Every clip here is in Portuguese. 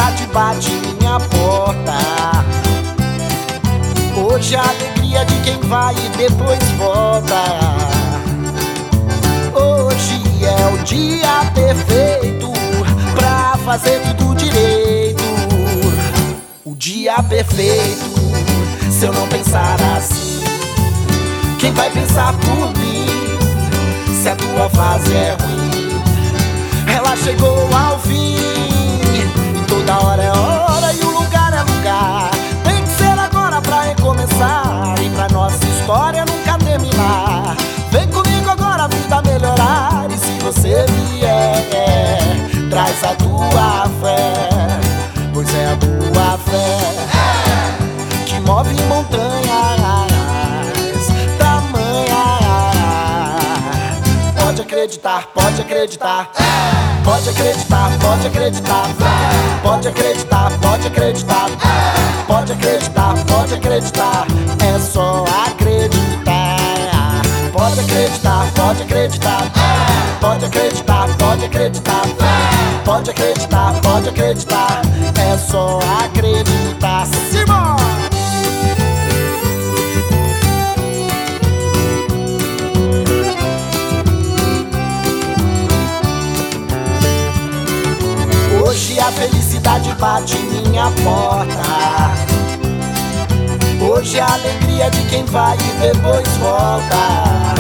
felicidade bate minha porta. Hoje a alegria de quem vai e depois volta. Hoje é o dia perfeito pra fazer tudo direito. O dia perfeito, se eu não pensar assim, quem vai pensar por mim? Se a tua fase é ruim, ela chegou ao fim. E toda hora é hora e o lugar é lugar. Tem que ser agora pra recomeçar e pra nossa história nunca terminar. Vem comigo agora a vida melhorar. E se você vier, traz a tua fé, pois é a tua fé que move montanhas tamanhas. Pode acreditar, pode acreditar. Pode acreditar, pode acreditar. Pode acreditar, pode acreditar. Pode acreditar, pode acreditar. É só acreditar. Pode acreditar, pode acreditar. Pode acreditar, pode acreditar. Pode acreditar, pode acreditar. É só acreditar. Simão! Hoje a felicidade bate minha porta. Hoje a alegria de quem vai e depois volta.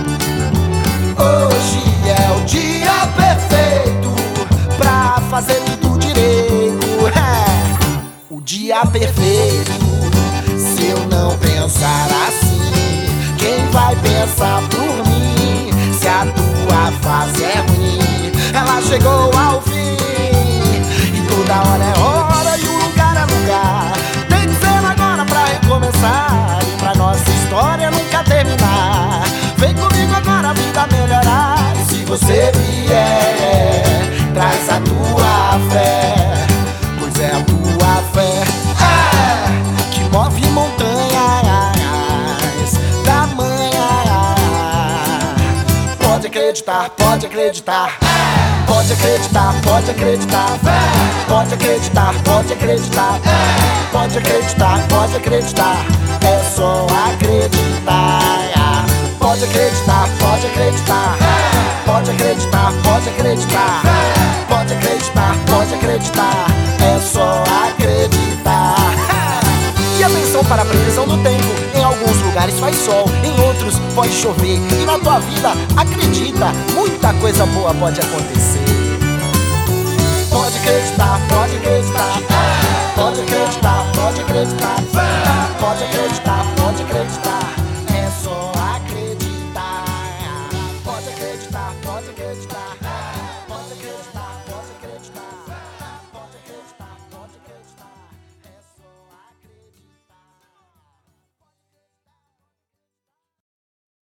Hoje é o dia perfeito pra fazer tudo direito. O dia perfeito, se eu não pensar assim, quem vai pensar por mim? Se a tua fase é ruim, ela chegou ao fim. Toda hora é hora e o lugar é lugar. Tem que ser agora pra recomeçar e pra nossa história nunca terminar. Vem comigo agora a vida melhorar. E se você vier, traz a tua fé, pois é a tua fé que move montanhas tamanhas. Pode acreditar, pode acreditar. Pode acreditar, pode acreditar. Pode acreditar, pode acreditar. Pode acreditar, pode acreditar. É só acreditar. Pode acreditar, pode acreditar. Pode acreditar, pode acreditar. Pode acreditar, pode acreditar. É só acreditar. E atenção para a previsão do tempo. Em alguns lugares faz sol, em outros pode chover. E na tua vida, acredita, muita coisa boa pode acontecer. Pode acreditar, pode